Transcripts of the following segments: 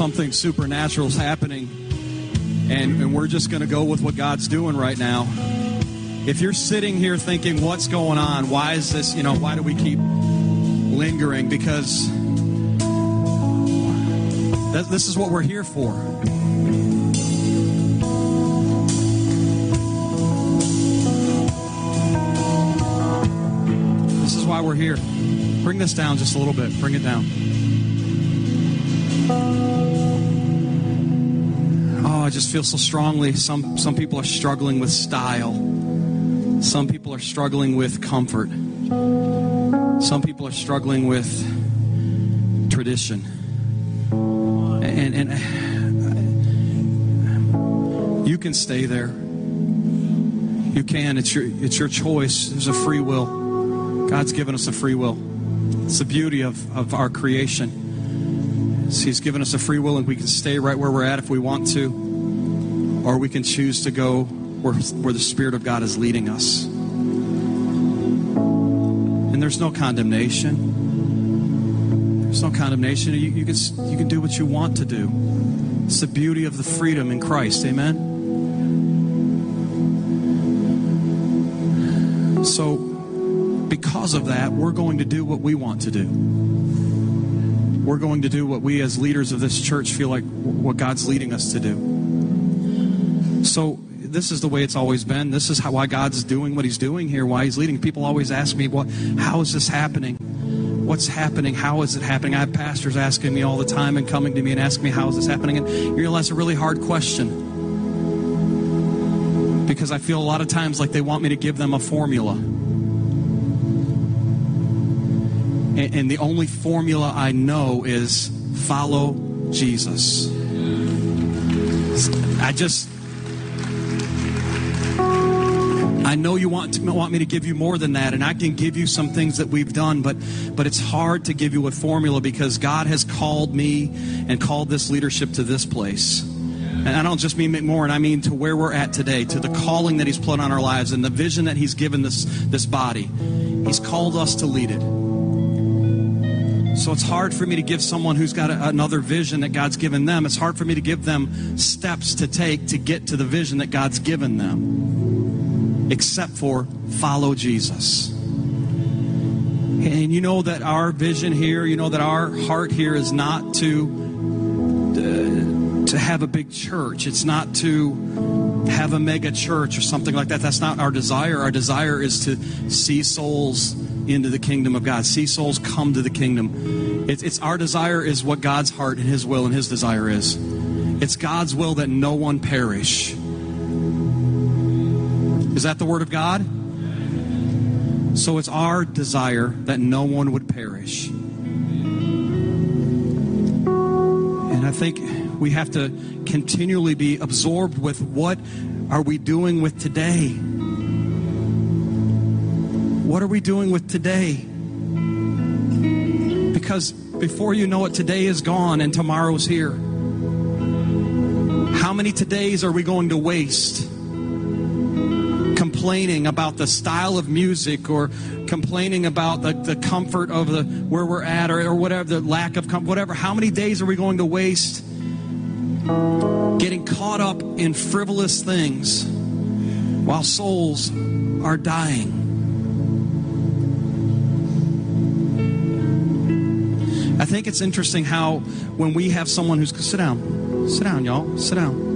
something supernatural is happening, and we're just going to go with what God's doing right now. If you're sitting here thinking, what's going on? Why is this, why do we keep lingering? Because this is what we're here for. This is why we're here. Bring this down just a little bit. Bring it down. Oh, I just feel so strongly. Some people are struggling with style. Some people are struggling with comfort. Some people are struggling with tradition. And you can stay there. You can. It's your choice. There's a free will. God's given us a free will. It's the beauty of our creation. He's given us a free will, and we can stay right where we're at if we want to, or we can choose to go where the Spirit of God is leading us. And there's no condemnation. There's no condemnation. You can do what you want to do. It's the beauty of the freedom in Christ. Amen? So, because of that, we're going to do what we want to do. We're going to do what we as leaders of this church feel like what God's leading us to do. So this is the way it's always been. This is why God's doing what He's doing here, why He's leading. People always ask me, how is this happening? What's happening? How is it happening? I have pastors asking me all the time and coming to me and asking me, how is this happening? And you realize it's a really hard question, because I feel a lot of times like they want me to give them a formula. And the only formula I know is follow Jesus. I know you want me to give you more than that, and I can give you some things that we've done, but it's hard to give you a formula, because God has called me and called this leadership to this place. And I don't just mean McMorran, I mean to where we're at today, to the calling that He's put on our lives and the vision that He's given this body. He's called us to lead it. So it's hard for me to give someone who's got another vision that God's given them. It's hard for me to give them steps to take to get to the vision that God's given them, except for follow Jesus. And you know that our vision here, you know that our heart here is not to have a big church. It's not to have a mega church or something like that. That's not our desire. Our desire is to see souls into the kingdom of God. See souls come to the kingdom. It's our desire is what God's heart and His will and His desire is. It's God's will that no one perish. Is that the word of God? So it's our desire that no one would perish. And I think we have to continually be absorbed with what are we doing with today? What are we doing with today? Because before you know it, today is gone and tomorrow's here. How many todays are we going to waste complaining about the style of music, or complaining about the comfort of where we're at, or whatever, the lack of comfort, whatever? How many days are we going to waste getting caught up in frivolous things while souls are dying? I think it's interesting how when we have someone who's... Sit down, y'all. Sit down.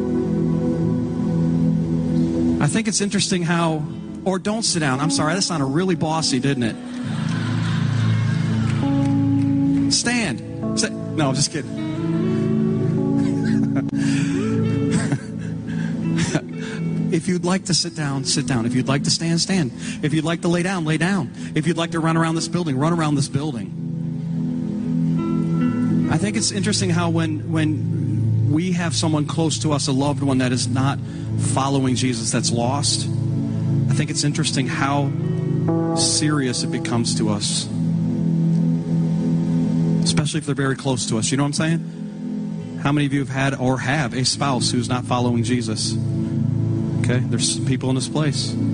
I think it's interesting how... Or don't sit down. I'm sorry, that sounded really bossy, didn't it? Stand. No, I'm just kidding. If you'd like to sit down, sit down. If you'd like to stand, stand. If you'd like to lay down, lay down. If you'd like to run around this building, run around this building. I think it's interesting how when we have someone close to us, a loved one that is not following Jesus, that's lost, I think it's interesting how serious it becomes to us. Especially if they're very close to us. You know what I'm saying? How many of you have had or have a spouse who's not following Jesus? Okay, there's people in this place. How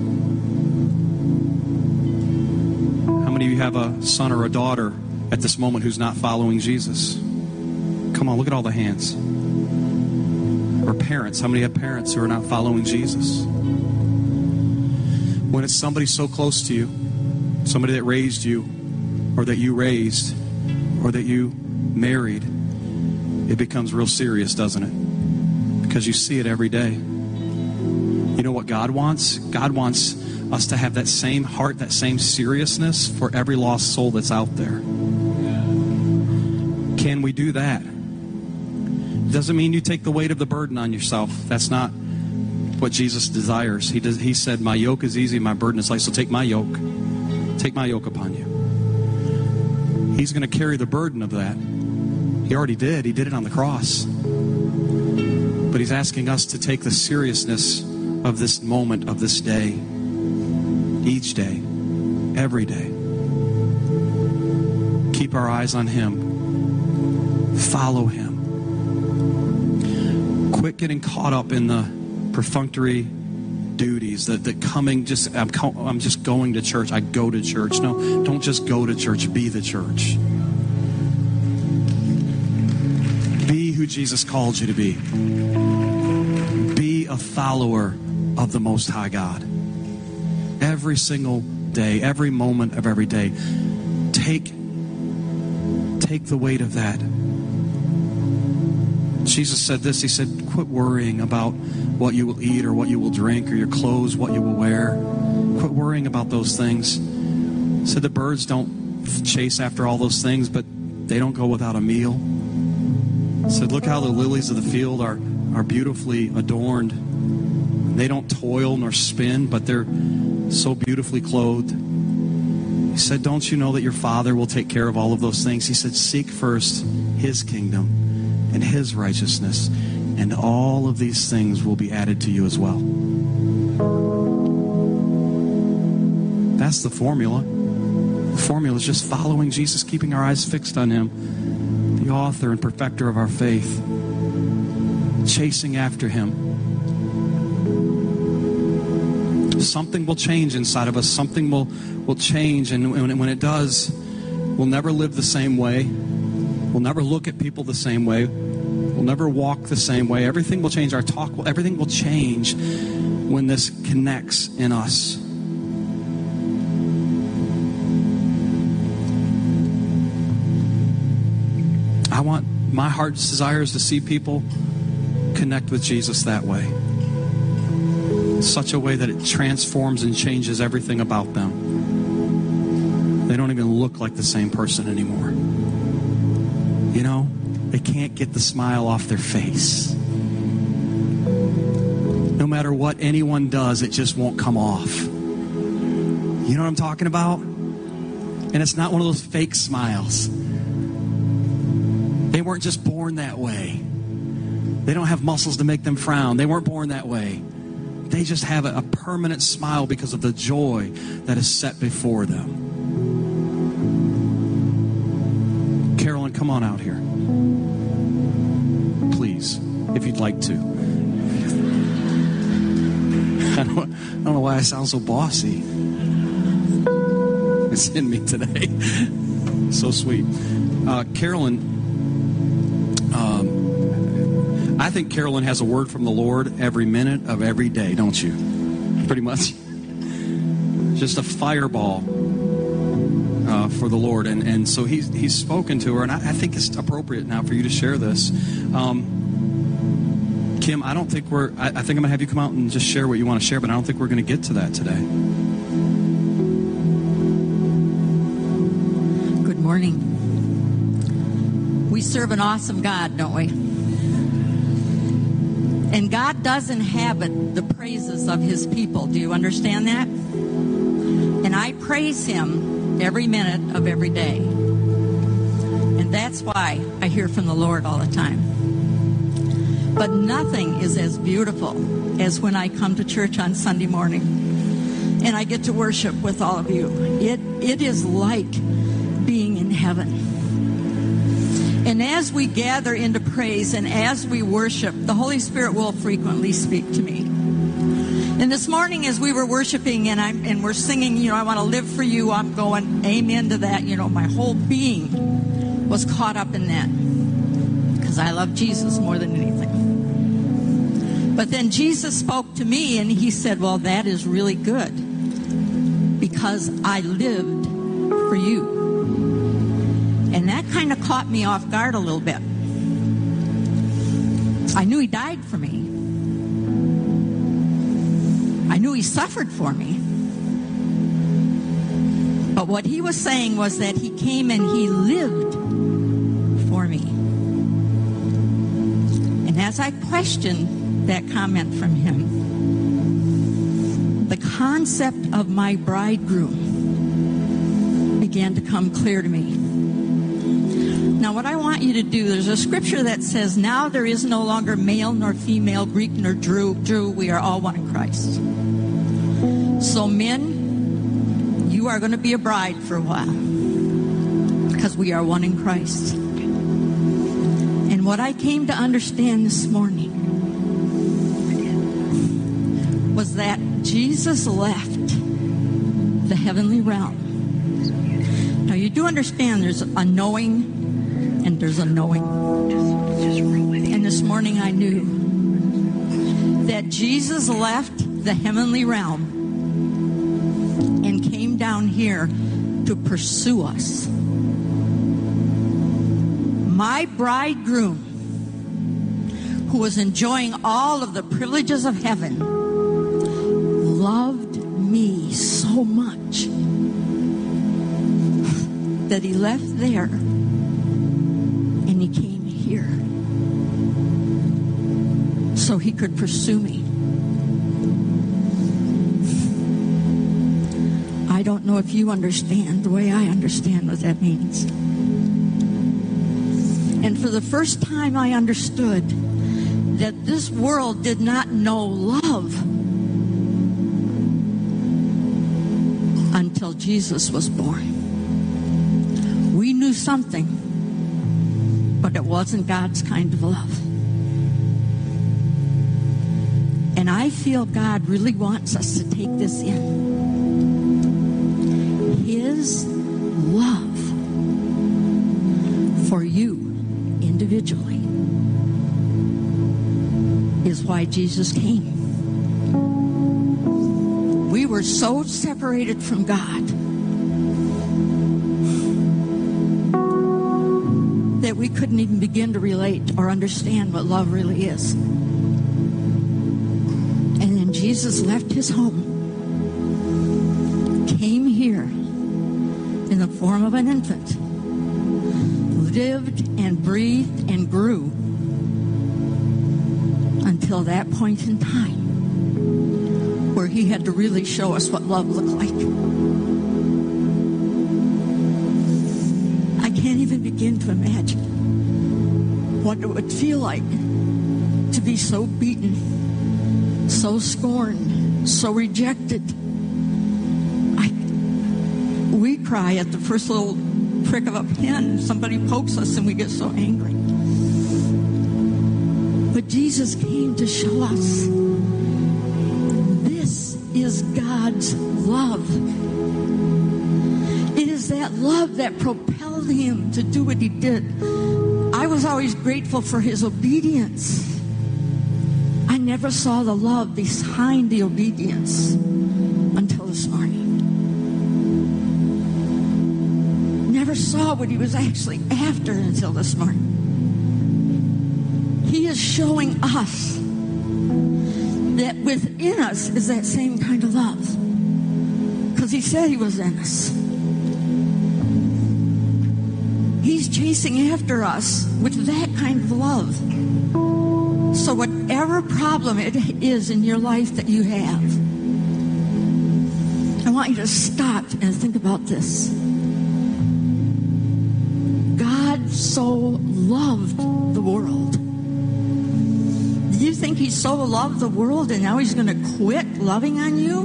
many of you have a son or a daughter at this moment who's not following Jesus? Come Come on, look at all the hands. Or parents. How many have parents who are not following Jesus? When it's somebody so close to you, somebody that raised you, or that you raised, or that you married, it becomes real serious, doesn't it? Because you see it every day. You know what God wants? God wants us to have that same heart, that same seriousness for every lost soul that's out there. Can we do that? Doesn't mean you take the weight of the burden on yourself. That's not what Jesus desires. He said, my yoke is easy, my burden is light. So take my yoke. Take my yoke upon you. He's going to carry the burden of that. He already did. He did it on the cross. But he's asking us to take the seriousness of this moment, of this day, each day, every day. Keep our eyes on him. Follow him. Quit getting caught up in the perfunctory duties, the coming, I'm just going to church. I go to church. No, don't just go to church. Be the church. Be who Jesus called you to be. Be a follower of the Most High God. Every single day, every moment of every day, take the weight of that. Jesus said this. He said, quit worrying about what you will eat or what you will drink or your clothes, what you will wear. Quit worrying about those things. He said the birds don't chase after all those things, but they don't go without a meal. He said, look how the lilies of the field are beautifully adorned. They don't toil nor spin, but they're so beautifully clothed. He said, don't you know that your Father will take care of all of those things? He said, seek first his kingdom and his righteousness, and all of these things will be added to you as well. That's the formula. The formula is just following Jesus, keeping our eyes fixed on him, the author and perfecter of our faith, chasing after him. Something will change inside of us. Something will change, and when it does, we'll never live the same way. We'll never look at people the same way. We'll never walk the same way. Everything will change. Our talk, everything will change when this connects in us. My heart's desire is to see people connect with Jesus that way. In such a way that it transforms and changes everything about them. They don't even look like the same person anymore. You know, they can't get the smile off their face. No matter what anyone does, it just won't come off. You know what I'm talking about? And it's not one of those fake smiles. They weren't just born that way. They don't have muscles to make them frown. They weren't born that way. They just have a permanent smile because of the joy that is set before them. Carolyn, come on out here. Please, if you'd like to. I don't know why I sound so bossy. It's in me today. So sweet. Carolyn, I think Carolyn has a word from the Lord every minute of every day, don't you? Pretty much. Just a fireball for the Lord. And so he's spoken to her, and I think it's appropriate now for you to share this. Kim, I think I'm going to have you come out and just share what you want to share, but I don't think we're going to get to that today. Good morning. We serve an awesome God, don't we? And God doesn't inhabit the praises of his people. Do you understand that? And I praise him every minute of every day. And that's why I hear from the Lord all the time. But nothing is as beautiful as when I come to church on Sunday morning and I get to worship with all of you. It is like being in heaven. And as we gather into praise and as we worship, the Holy Spirit will frequently speak to me. And this morning as we were worshiping and we're singing, I want to live for you, I'm going amen to that. My whole being was caught up in that. because I love Jesus more than anything. But then Jesus spoke to me and he said, well, that is really good because I lived for you. And that kind of caught me off guard a little bit. I knew he died for me. I knew he suffered for me. But what he was saying was that he came and he lived for me. And as I questioned that comment from him, the concept of my bridegroom began to come clear to me. Now, what I want you to do, there's a scripture that says, now there is no longer male nor female, Greek nor Jew, we are all one in Christ. So men, you are going to be a bride for a while because we are one in Christ. And what I came to understand this morning was that Jesus left the heavenly realm. Now, you do understand there's a knowing and there's a knowing. And this morning I knew that Jesus left the heavenly realm and came down here to pursue us. My bridegroom, who was enjoying all of the privileges of heaven, loved me so much that he left there and he came here so he could pursue me. I don't know if you understand the way I understand what that means. And for the first time I understood that this world did not know love until Jesus was born. We knew something, but it wasn't God's kind of love. And I feel God really wants us to take this in. His love for you individually is why Jesus came. We were so separated from God that we couldn't even begin to relate or understand what love really is. And then Jesus left his home, came here in the form of an infant, lived and breathed and grew until that point in time where he had to really show us what love looked like. I can't even begin to imagine what it would feel like to be so beaten, so scorned, so rejected. We cry at the first little prick of a pen. Somebody pokes us and we get so angry. But Jesus came to show us this is God's love. It is that love that propelled him to do what he did. I was always grateful for his obedience. I never saw the love behind the obedience until this morning. Never saw what he was actually after until this morning. He is showing us that within us is that same kind of love. Because he said he was in us. He's chasing after us with that kind of love. So whatever problem it is in your life that you have, I want you to stop and think about this. God so loved the world. Do you think he so loved the world and now he's going to quit loving on you?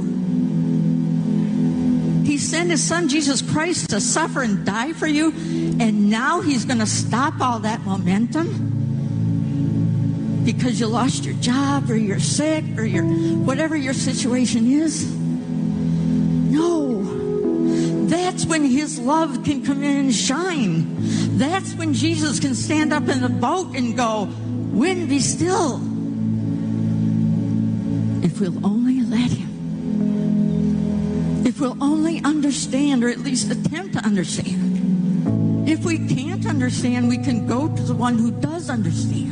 He sent his son Jesus Christ to suffer and die for you, and now he's going to stop all that momentum because you lost your job or you're sick or whatever your situation is? No. That's when His love can come in and shine. That's when Jesus can stand up in the boat and go, "Wind, be still." If we'll only let Him. If we'll only understand, or at least attempt to understand. If we can't understand, we can go to the one who does understand.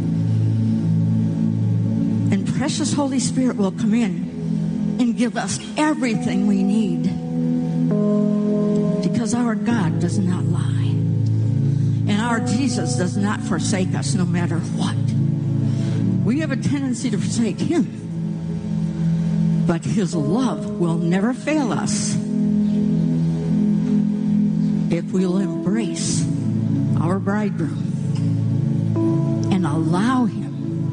And precious Holy Spirit will come in and give us everything we need. Because our God does not lie. And our Jesus does not forsake us no matter what. We have a tendency to forsake Him. But His love will never fail us if we'll embrace our bridegroom and allow Him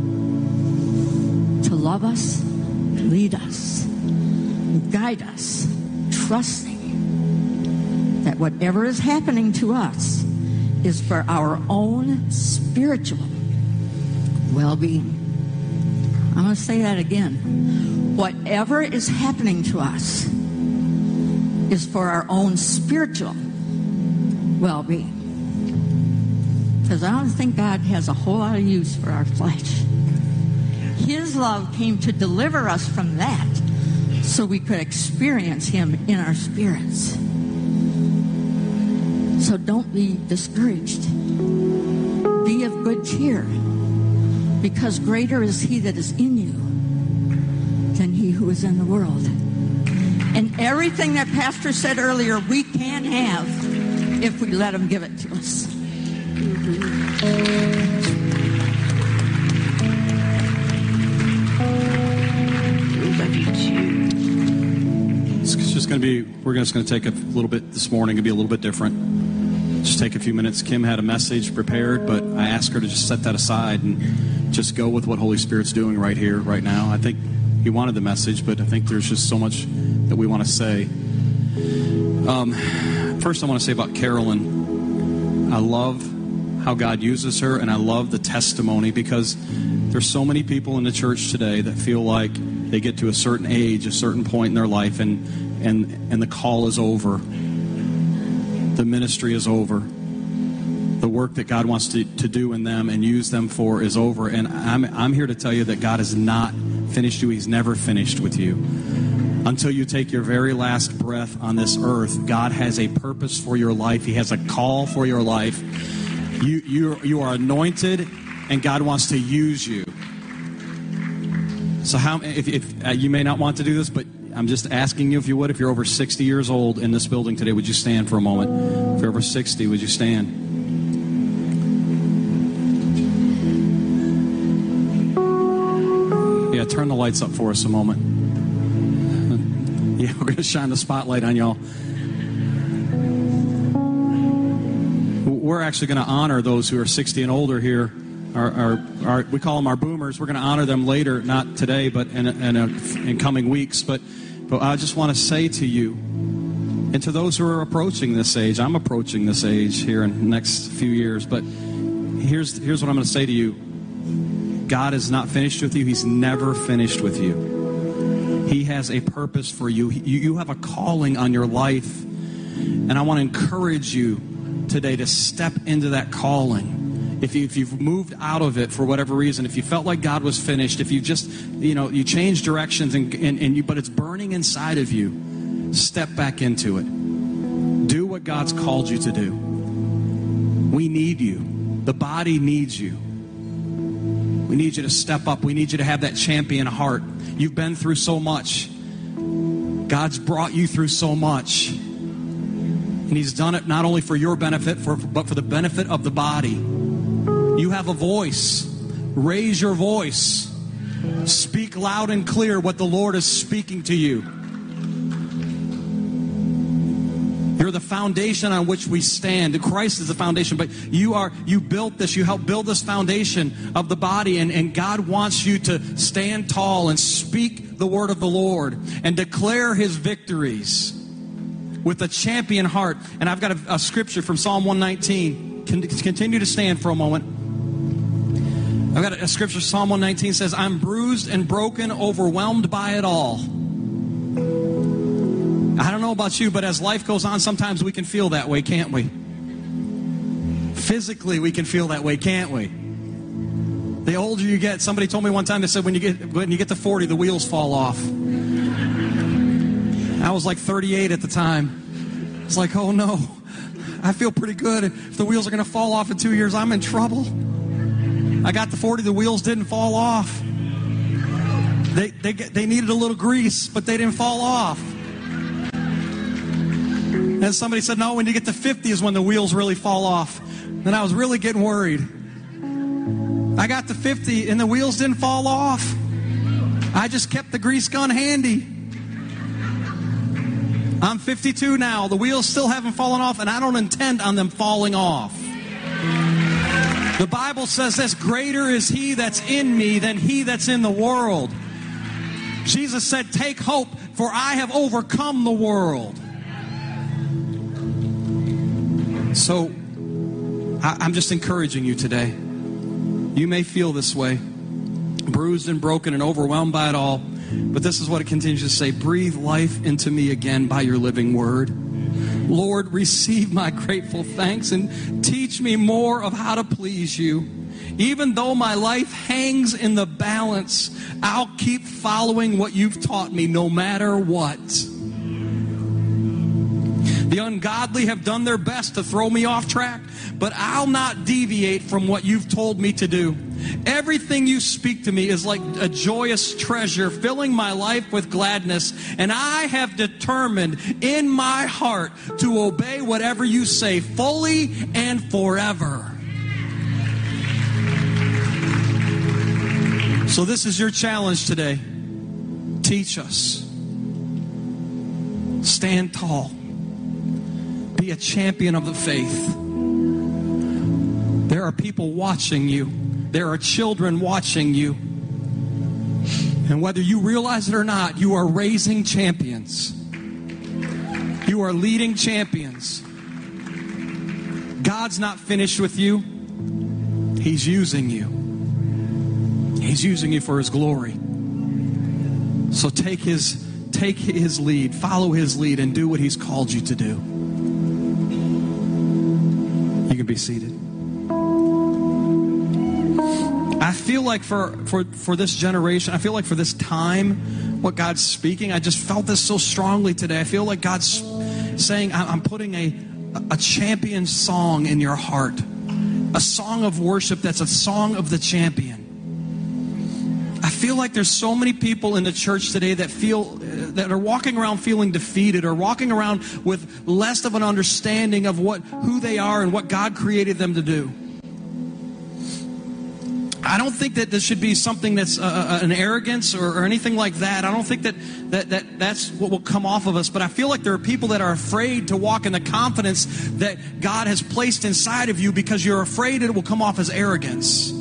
to love us, lead us, guide us, trusting that whatever is happening to us is for our own spiritual well-being. I'm going to say that again. Whatever is happening to us is for our own spiritual well-being. Because I don't think God has a whole lot of use for our flesh. His love came to deliver us from that so we could experience Him in our spirits. So don't be discouraged. Be of good cheer, because greater is He that is in you than he who is in the world. And everything that Pastor said earlier, we can have if we let Him give it to us. It's just going to be, we're just going to take a little bit this morning, to be a little bit different. Just take a few minutes. Kim had a message prepared, but I asked her to just set that aside and just go with what Holy Spirit's doing right here, right now. I think He wanted the message, but I think there's just so much that we want to say. First, I want to say about Carolyn. I love how God uses her, and I love the testimony, because there's so many people in the church today that feel like they get to a certain age, a certain point in their life, and the call is over. The ministry is over. The work that God wants to do in them and use them for is over. And I'm here to tell you that God has not finished you. He's never finished with you. Until you take your very last breath on this earth, God has a purpose for your life. He has a call for your life. You are anointed, and God wants to use you. So if you may not want to do this, but I'm just asking you, if you would, if you're over 60 years old in this building today, would you stand for a moment? If you're over 60, would you stand? Yeah, turn the lights up for us a moment. Yeah, we're going to shine the spotlight on y'all. We're actually going to honor those who are 60 and older here. We call them our boomers. We're going to honor them later, not today, but in coming weeks. But I just want to say to you, and to those who are approaching this age, I'm approaching this age here in the next few years, but here's what I'm going to say to you. God is not finished with you. He's never finished with you. He has a purpose for you. You have a calling on your life, and I want to encourage you today to step into that calling. If you've moved out of it for whatever reason, if you felt like God was finished, if you just, you changed directions but it's burning inside of you, step back into it. Do what God's called you to do. We need you. The body needs you. We need you to step up. We need you to have that champion heart. You've been through so much. God's brought you through so much. And He's done it not only for your benefit, but for the benefit of the body. You have a voice. Raise your voice. Speak loud and clear what the Lord is speaking to you. You're the foundation on which we stand. Christ is the foundation, but you built this. You helped build this foundation of the body, and God wants you to stand tall and speak the word of the Lord and declare His victories with a champion heart. And I've got a scripture from Psalm 119. Continue to stand for a moment. I've got a scripture, Psalm 119 says, I'm bruised and broken, overwhelmed by it all. I don't know about you, but as life goes on, sometimes we can feel that way, can't we? Physically, we can feel that way, can't we? The older you get, somebody told me one time, they said when you get to 40, the wheels fall off. I was like 38 at the time. It's like, oh no, I feel pretty good. If the wheels are going to fall off in 2 years, I'm in trouble. I got to 40, the wheels didn't fall off. They needed a little grease, but they didn't fall off. And somebody said, no, when you get to 50 is when the wheels really fall off. And I was really getting worried. I got to 50 and the wheels didn't fall off. I just kept the grease gun handy. I'm 52 now. The wheels still haven't fallen off, and I don't intend on them falling off. The Bible says this, greater is he that's in me than he that's in the world. Jesus said, take hope, for I have overcome the world. So, I'm just encouraging you today. You may feel this way, bruised and broken and overwhelmed by it all, but this is what it continues to say. Breathe life into me again by your living word. Lord, receive my grateful thanks and teach me more of how to please you. Even though my life hangs in the balance, I'll keep following what you've taught me no matter what. The ungodly have done their best to throw me off track, but I'll not deviate from what you've told me to do. Everything you speak to me is like a joyous treasure, filling my life with gladness, and I have determined in my heart to obey whatever you say fully and forever. So this is your challenge today. Teach us. Stand tall. Be a champion of the faith. There are people watching you. There are children watching you. And whether you realize it or not, you are raising champions. You are leading champions. God's not finished with you. He's using you. He's using you for His glory. So take his lead, follow His lead, and do what He's called you to do. You can be seated. I feel like for this generation, I feel like for this time, what God's speaking, I just felt this so strongly today. I feel like God's saying, I'm putting a champion song in your heart. A song of worship that's a song of the champion. I feel like there's so many people in the church today that are walking around feeling defeated, or walking around with less of an understanding of who they are and what God created them to do. I don't think that this should be something that's an arrogance or anything like that. I don't think that's what will come off of us. But I feel like there are people that are afraid to walk in the confidence that God has placed inside of you because you're afraid it will come off as arrogance.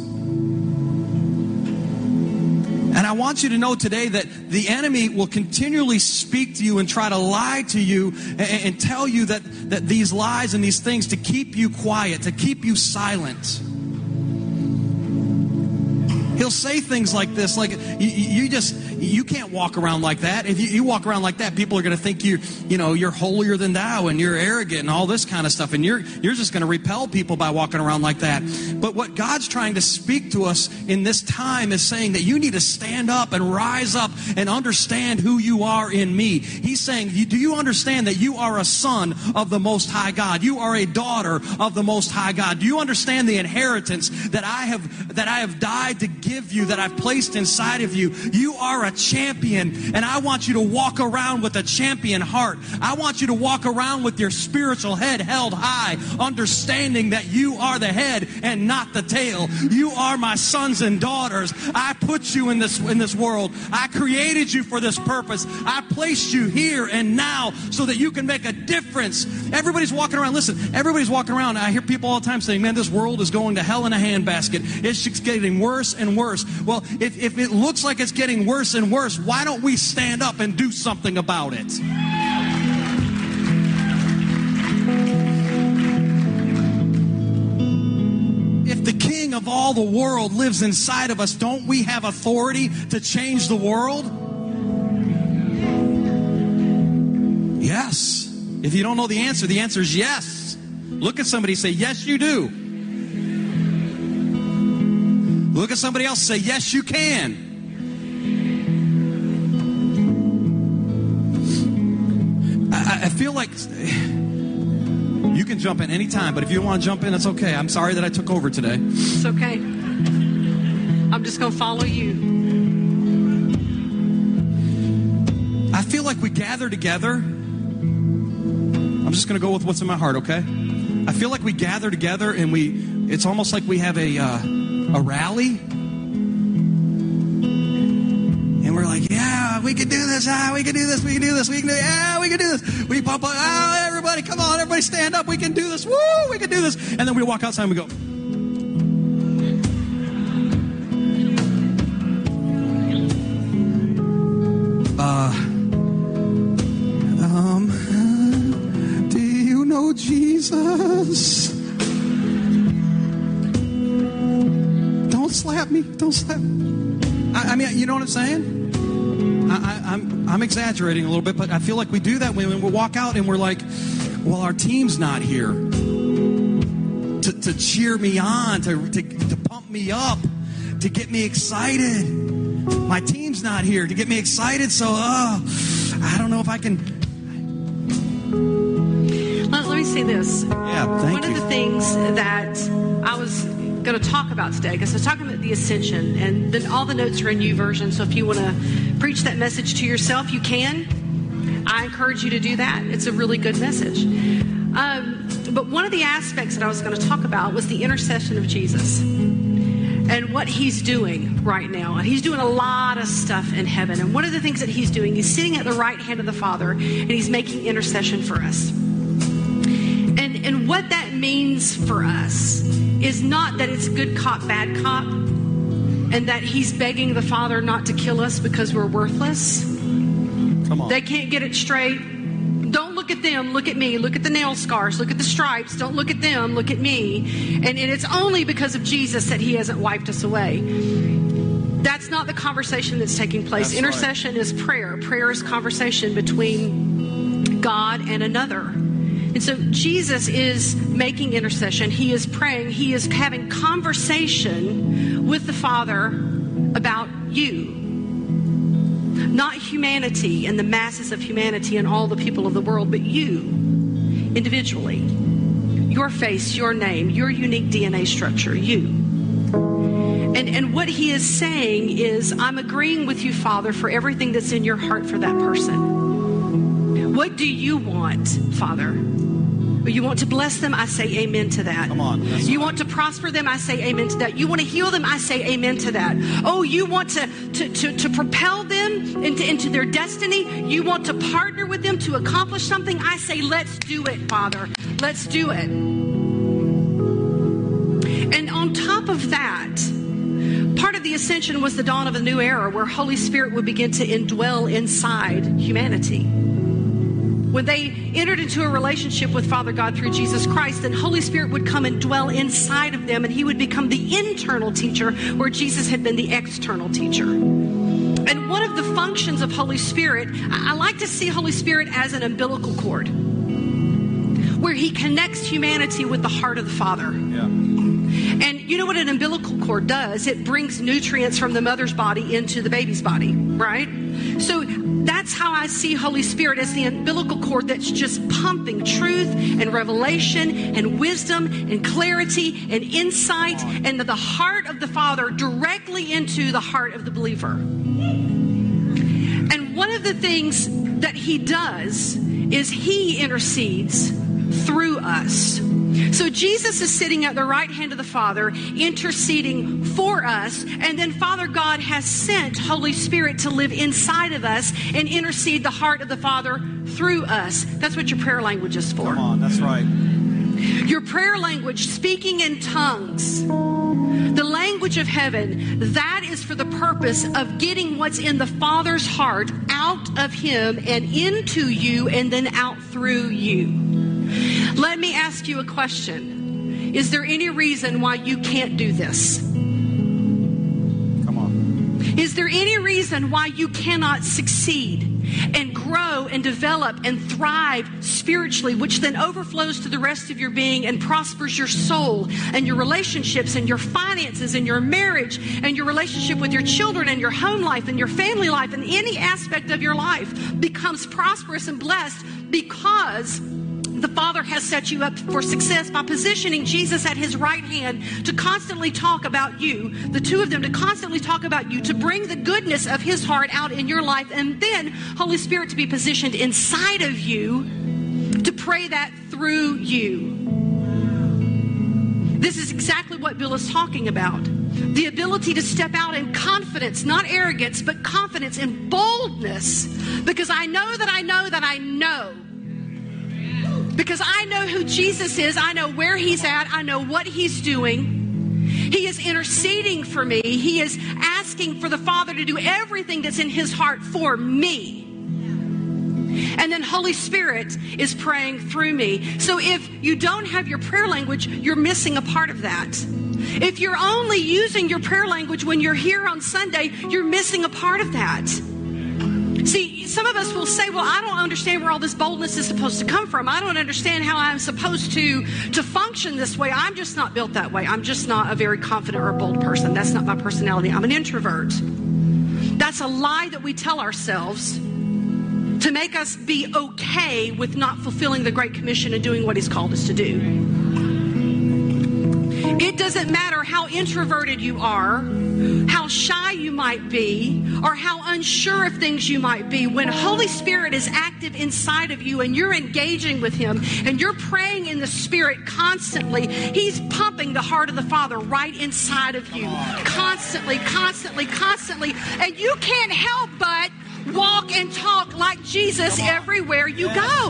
And I want you to know today that the enemy will continually speak to you and try to lie to you and tell you that these lies and these things to keep you quiet, to keep you silent. He'll say things like this, like you can't walk around like that. If you walk around like that, people are going to think you're holier than thou and you're arrogant and all this kind of stuff, and you're just going to repel people by walking around like that. But what God's trying to speak to us in this time is saying that you need to stand up and rise up and understand who you are in me. He's saying, do you understand that you are a son of the Most High God? You are a daughter of the Most High God. Do you understand the inheritance that I have died to give you, that I've placed inside of you? You are a champion, and I want you to walk around with a champion heart. I want you to walk around with your spiritual head held high, understanding that you are the head and not the tail. You are my sons and daughters. I put you in this world. I created you for this purpose. I placed you here and now so that you can make a difference. Everybody's walking around. Listen, everybody's walking around. I hear people all the time saying, man, this world is going to hell in a handbasket. It's just getting worse and worse. Well, if it looks like it's getting worse and worse, why don't we stand up and do something about it? If the King of all the world lives inside of us, don't we have authority to change the world? Yes. If you don't know the answer is yes. Look at somebody and say, yes, you do. Look at somebody else and say, yes, you can. I feel like you can jump in any time, but if you don't want to jump in, it's okay. I'm sorry that I took over today. It's okay. I'm just going to follow you. I feel like we gather together. I'm just going to go with what's in my heart, okay? I feel like we gather together and it's almost like we have a rally. And we're like, yeah, we can do this. We can do this. We can do this. We can do it. Yeah, we can do this. We pop up. Oh, everybody, come on. Everybody stand up. We can do this. Woo, we can do this. And then we walk outside and we go. Do you know Jesus? Don't slap me. Don't slap me. I mean, you know what I'm saying? I'm exaggerating a little bit, but I feel like we do that when we walk out and we're like, well, our team's not here to cheer me on, to pump me up, to get me excited. My team's not here to get me excited, so I don't know if I can. Let me say this. Yeah, thank you. One of the things that I was going to talk about today, because I was talking about the ascension, and then all the notes are in YouVersion, so if you want to preach that message to yourself, you can. I encourage you to do that. It's a really good message. But one of the aspects that I was going to talk about was the intercession of Jesus and what he's doing right now. And he's doing a lot of stuff in heaven. And one of the things that he's doing, he's sitting at the right hand of the Father, and he's making intercession for us. And what that means for us is not that it's good cop, bad cop, and that he's begging the Father not to kill us because we're worthless. Come on. They can't get it straight. Don't look at them, look at me. Look at the nail scars, look at the stripes. Don't look at them, look at me. And it's only because of Jesus that he hasn't wiped us away. That's not the conversation that's taking place. That's Intercession is prayer. Prayer is conversation between God and another. And so Jesus is making intercession. He is praying. He is having conversation with the Father about you. Not humanity and the masses of humanity and all the people of the world, but you individually. Your face, your name, your unique DNA structure, you. And what he is saying is, I'm agreeing with you, Father, for everything that's in your heart for that person. What do you want, Father? You want to bless them? I say amen to that. Come on. You want to prosper them? I say amen to that. You want to heal them? I say amen to that. Oh, you want to propel them into their destiny? You want to partner with them to accomplish something? I say, let's do it, Father. Let's do it. And on top of that, part of the ascension was the dawn of a new era where Holy Spirit would begin to indwell inside humanity. When they entered into a relationship with Father God through Jesus Christ, then Holy Spirit would come and dwell inside of them, and he would become the internal teacher where Jesus had been the external teacher. And one of the functions of Holy Spirit, I like to see Holy Spirit as an umbilical cord, where he connects humanity with the heart of the Father. Yeah. And you know what an umbilical cord does? It brings nutrients from the mother's body into the baby's body, right? So that's how I see Holy Spirit, as the umbilical cord that's just pumping truth and revelation and wisdom and clarity and insight and the heart of the Father directly into the heart of the believer. And one of the things that he does is he intercedes through us. So Jesus is sitting at the right hand of the Father, interceding for us, and then Father God has sent Holy Spirit to live inside of us and intercede the heart of the Father through us. That's what your prayer language is for. Come on, that's right. Your prayer language, speaking in tongues, the language of heaven, that is for the purpose of getting what's in the Father's heart out of him and into you and then out through you. Let me ask you a question. Is there any reason why you can't do this? Come on. Is there any reason why you cannot succeed? and grow and develop and thrive spiritually, which then overflows to the rest of your being and prospers your soul and your relationships and your finances and your marriage and your relationship with your children and your home life and your family life, and any aspect of your life becomes prosperous and blessed because the Father has set you up for success by positioning Jesus at his right hand to constantly talk about you, the two of them to constantly talk about you, to bring the goodness of his heart out in your life, and then Holy Spirit to be positioned inside of you to pray that through you. This is exactly what Bill is talking about. The ability to step out in confidence, not arrogance, but confidence and boldness, because I know that I know that I know. Because I know who Jesus is, I know where he's at, I know what he's doing. He is interceding for me. He is asking for the Father to do everything that's in his heart for me. And then Holy Spirit is praying through me. So if you don't have your prayer language, you're missing a part of that. If you're only using your prayer language when you're here on Sunday, you're missing a part of that. See, some of us will say, well, I don't understand where all this boldness is supposed to come from. I don't understand how I'm supposed to function this way. I'm just not built that way. I'm just not a very confident or bold person. That's not my personality. I'm an introvert. That's a lie that we tell ourselves to make us be okay with not fulfilling the Great Commission and doing what he's called us to do. It doesn't matter how introverted you are, how shy you might be, or how unsure of things you might be. When Holy Spirit is active inside of you and you're engaging with him and you're praying in the Spirit constantly, he's pumping the heart of the Father right inside of you. Constantly, constantly, constantly. And you can't help but walk and talk like Jesus everywhere you go.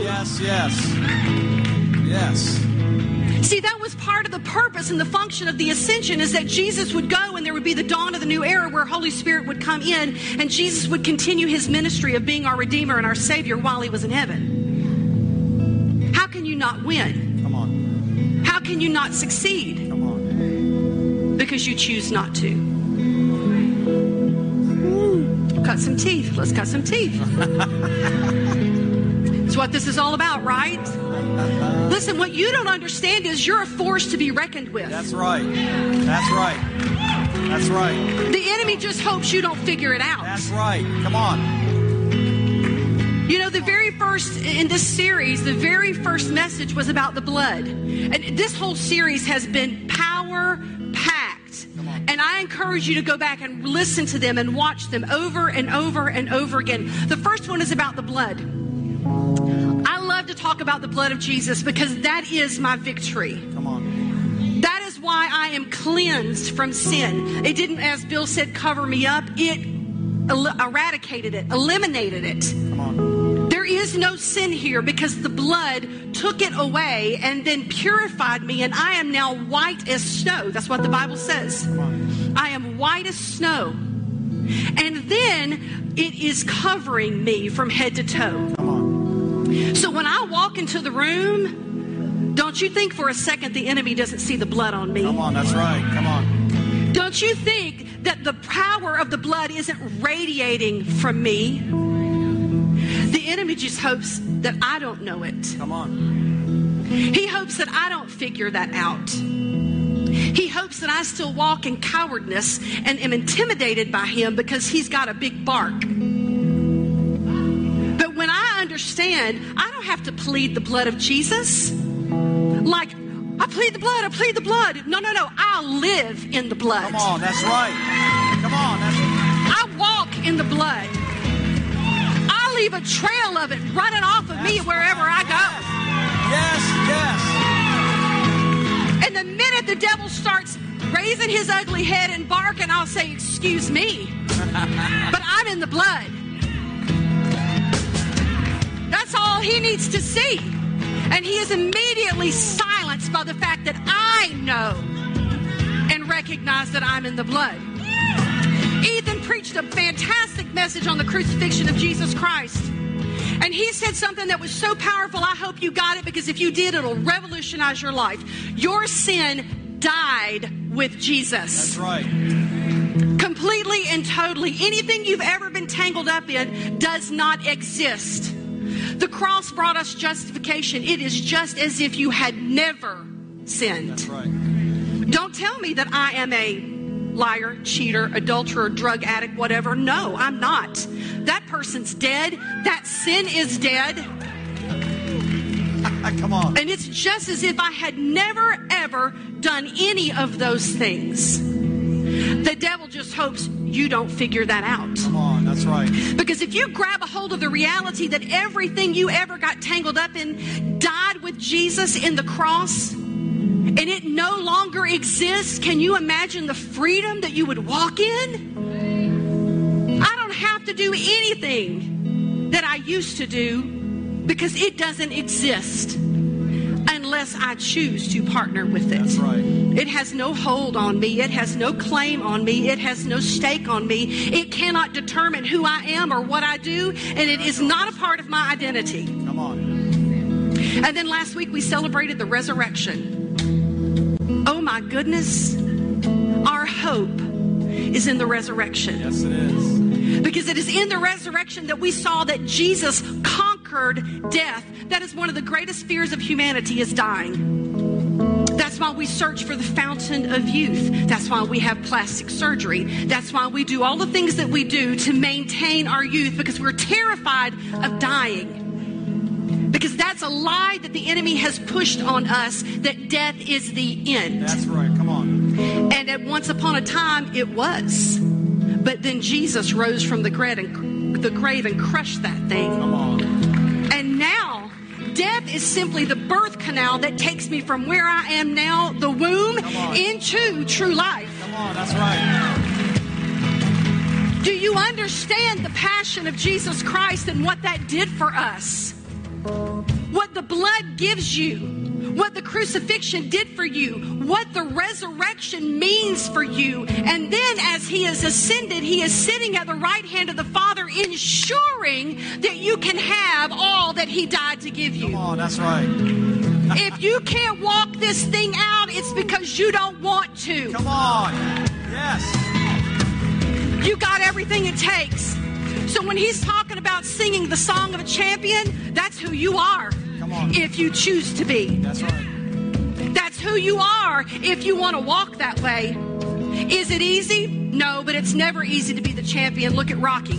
Yes. See, that was part of the purpose and the function of the ascension, is that Jesus would go and there would be the dawn of the new era where Holy Spirit would come in and Jesus would continue his ministry of being our Redeemer and our Savior while he was in heaven. How can you not win? Come on. How can you not succeed? Come on. Because you choose not to. Cut some teeth. Let's cut some teeth. That's what this is all about, right? Listen, what you don't understand is you're a force to be reckoned with. That's right. That's right. That's right. The enemy just hopes you don't figure it out. That's right. Come on. You know, the very first, in this series, the very first message was about the blood. And this whole series has been power-packed. And I encourage you to go back and listen to them and watch them over and over and over again. The first one is about the blood. I love to talk about the blood of Jesus because that is my victory. Come on. That is why I am cleansed from sin. It didn't, as Bill said, cover me up. It eradicated it, eliminated it. Come on. There is no sin here because the blood took it away and then purified me, and I am now white as snow. That's what the Bible says. I am white as snow. And then it is covering me from head to toe. Come on. So when I walk into the room, don't you think for a second the enemy doesn't see the blood on me. Come on, that's right. Come on. Don't you think that the power of the blood isn't radiating from me? The enemy just hopes that I don't know it. Come on. He hopes that I don't figure that out. He hopes that I still walk in cowardness and am intimidated by him because he's got a big bark. But when I understand, I don't have to plead the blood of Jesus. Like, I plead the blood, I plead the blood. No, I'll live in the blood. Come on, that's right. Come on. I walk in the blood. I leave a trail of it running off of me wherever I go. Yes. And the minute the devil starts raising his ugly head and barking, I'll say, excuse me, but I'm in the blood. That's all he needs to see. And he is immediately silenced by the fact that I know and recognize that I'm in the blood. Ethan preached a fantastic message on the crucifixion of Jesus Christ. And he said something that was so powerful, I hope you got it, because if you did, it'll revolutionize your life. Your sin died with Jesus. That's right. completely and totally. Anything you've ever been tangled up in does not exist. The cross brought us justification. It is just as if you had never sinned. That's right. Don't tell me that I am a liar, cheater, adulterer, drug addict, whatever. No, I'm not. That person's dead. That sin is dead. Come on. And it's just as if I had never, ever done any of those things. The devil just hopes you don't figure that out. Come on, that's right. Because if you grab a hold of the reality that everything you ever got tangled up in died with Jesus in the cross, and it no longer exists, can you imagine the freedom that you would walk in? I don't have to do anything that I used to do because it doesn't exist unless I choose to partner with it. That's right. It has no hold on me. It has no claim on me. It has no stake on me. It cannot determine who I am or what I do, and it is not a part of my identity. Come on. And then last week we celebrated the resurrection. Oh my goodness. Our hope is in the resurrection. Yes, it is. Because it is in the resurrection that we saw that Jesus conquered death. That is one of the greatest fears of humanity, is dying. That's why we search for the fountain of youth. That's why we have plastic surgery. That's why we do all the things that we do to maintain our youth, because we're terrified of dying. Because that's a lie that the enemy has pushed on us, that death is the end. That's right. Come on. And at once upon a time, it was. But then Jesus rose from the grave and crushed that thing. Come on. And now, death is simply the birth canal that takes me from where I am now, the womb, into true life. Come on, that's right. Do you understand the passion of Jesus Christ and what that did for us? What the blood gives you, what the crucifixion did for you, what the resurrection means for you. And then as he is ascended, he is sitting at the right hand of the Father, ensuring that you can have all that he died to give you. Come on, that's right. If you can't walk this thing out, it's because you don't want to. Come on. Yes. You got everything it takes. So when he's talking about singing the song of a champion, that's who you are. Come on. If you choose to be. That's right. That's who you are if you want to walk that way. Is it easy? No, but it's never easy to be the champion. Look at Rocky.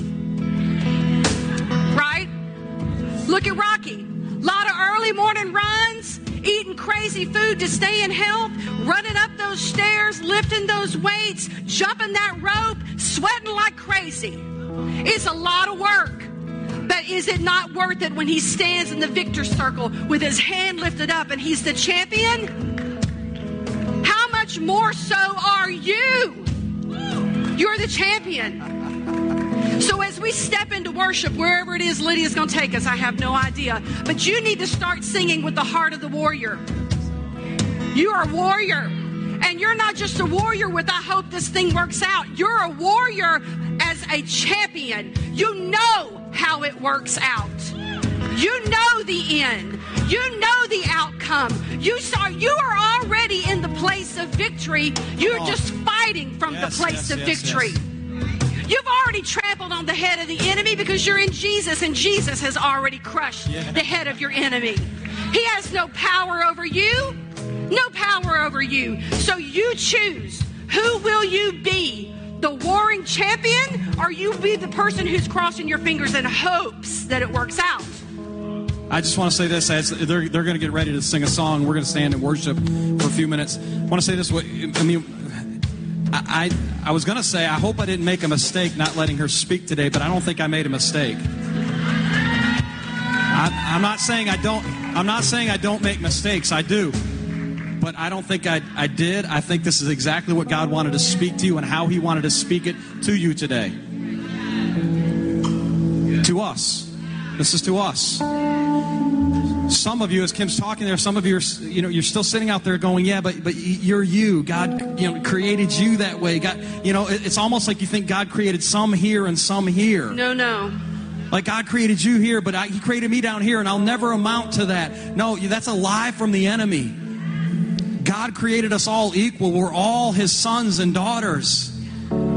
Right? Look at Rocky. A lot of early morning runs, eating crazy food to stay in health, running up those stairs, lifting those weights, jumping that rope, sweating like crazy. It's a lot of work. But is it not worth it when he stands in the victor's circle with his hand lifted up and he's the champion? How much more so are you? You're the champion. So as we step into worship, wherever it is Lydia's going to take us, I have no idea. But you need to start singing with the heart of the warrior. You are a warrior. And you're not just a warrior with, I hope this thing works out. You're a warrior as a champion. You know how it works out. You know the end. You know the outcome. You are already in the place of victory. You're just fighting from the place of victory. Yes. You've already trampled on the head of the enemy because you're in Jesus, and Jesus has already crushed the head of your enemy. He has no power over you. No power over you. So you choose. Who will you be? The warring champion, or you be the person who's crossing your fingers in hopes that it works out? I just want to say this as they're going to get ready to sing a song. We're going to stand and worship for a few minutes. I want to say this. I mean, I was going to say, I hope I didn't make a mistake not letting her speak today, but I don't think I made a mistake. I'm not saying I don't make mistakes. I do. But I don't think I did. I think this is exactly what God wanted to speak to you and how he wanted to speak it to you today. To us. This is to us. Some of you, as Kim's talking there, some of you are, you're still sitting out there going, yeah, but you're you. God, created you that way. God, it's almost like you think God created some here and some here. No. Like God created you here, but he created me down here, and I'll never amount to that. No, that's a lie from the enemy. God created us all equal. We're all his sons and daughters.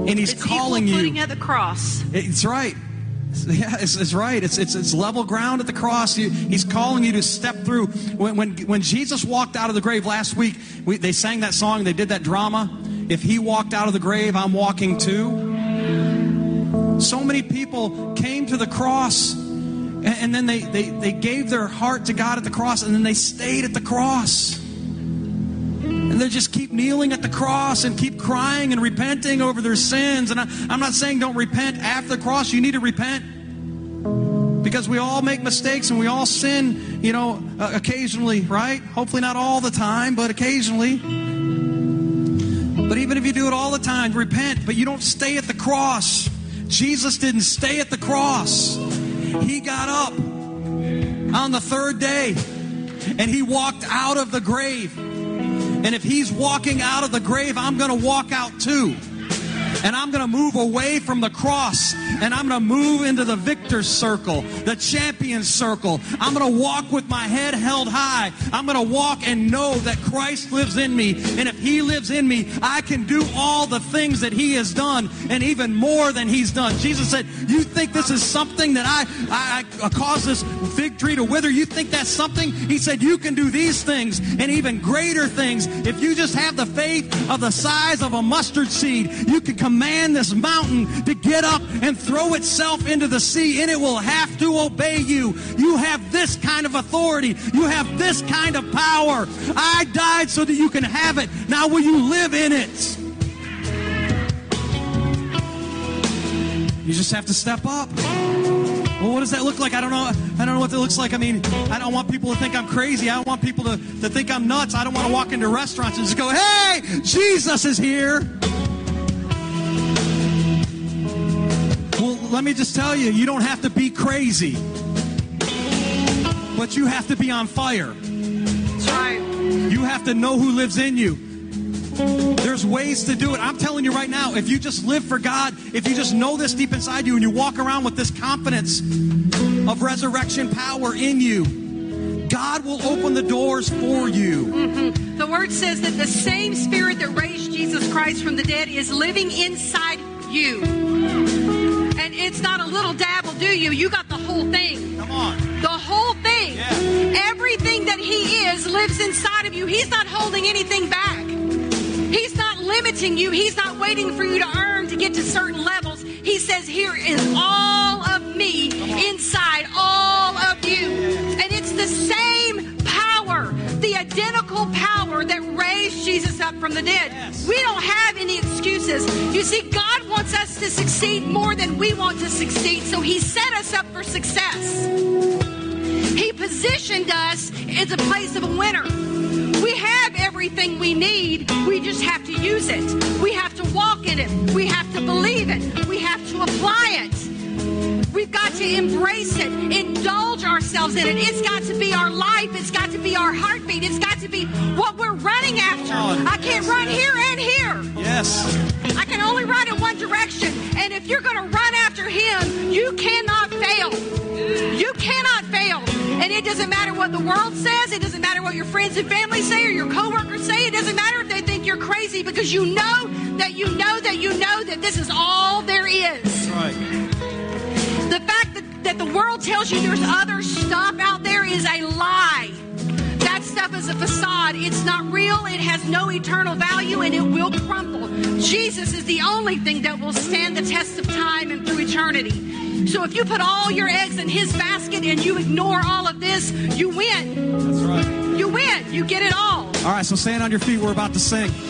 And he's calling you. Footing at the cross. It's right. Yeah, it's right. It's level ground at the cross. He's calling you to step through. When Jesus walked out of the grave last week, they sang that song. They did that drama. If he walked out of the grave, I'm walking too. So many people came to the cross, and then they gave their heart to God at the cross, and then they stayed at the cross. And they just keep kneeling at the cross and keep crying and repenting over their sins. And I'm not saying don't repent after the cross. You need to repent. Because we all make mistakes and we all sin, occasionally, right? Hopefully not all the time, but occasionally. But even if you do it all the time, repent. But you don't stay at the cross. Jesus didn't stay at the cross. He got up on the third day and he walked out of the grave. And if he's walking out of the grave, I'm going to walk out too. And I'm going to move away from the cross. And I'm going to move into the victor's circle, the champion's circle. I'm going to walk with my head held high. I'm going to walk and know that Christ lives in me. And if he lives in me, I can do all the things that he has done and even more than he's done. Jesus said, you think this is something that I cause this fig tree to wither? You think that's something? He said, you can do these things and even greater things. If you just have the faith of the size of a mustard seed, you can command this mountain to get up and throw itself into the sea, and it will have to obey you. You have this kind of authority. You have this kind of power. I died so that you can have it. Now will you live in it? You just have to step up. Well, what does that look like? I don't know what that looks like. I mean, I don't want people to think I'm crazy. I don't want people to think I'm nuts. I don't want to walk into restaurants and just go, hey, Jesus is here. Well, let me just tell you, you don't have to be crazy. But you have to be on fire. That's right. You have to know who lives in you. There's ways to do it. I'm telling you right now, if you just live for God, if you just know this deep inside you and you walk around with this confidence of resurrection power in you, God will open the doors for you. Mm-hmm. The word says that the same Spirit that raised Jesus Christ from the dead is living inside you. And it's not a little dab will do you. You got the whole thing. Come on. The whole thing. Yeah. Everything that he is lives inside of you. He's not holding anything back. He's not limiting you. He's not waiting for you to earn to get to certain levels. He says, here is all of me inside all of you. And it's the same power, the identical power that raised Jesus up from the dead. Yes. We don't have any excuses. You see, God wants us to succeed more than we want to succeed. So he set us up for success. He positioned us as a place of a winner. We have everything we need. We just have to use it. We have to walk in it. We have to believe it. We have to apply it. We've got to embrace it, indulge ourselves in it. It's got to be our life. It's got to be our heartbeat. It's got to be what we're running after. I can't run here and here. Yes. I can only run in one direction. And if you're going to run after him, you cannot fail. You cannot fail. And it doesn't matter what the world says. It doesn't matter what your friends and family say or your coworkers say. It doesn't matter if they think you're crazy, because you know that this is all there is. That's right. The fact that the world tells you there's other stuff out there is a lie. That stuff is a facade. It's not real. It has no eternal value, and it will crumble. Jesus is the only thing that will stand the test of time and through eternity. So if you put all your eggs in his basket and you ignore all of this, you win. That's right. You win. You get it all. All right, so stand on your feet. We're about to sing.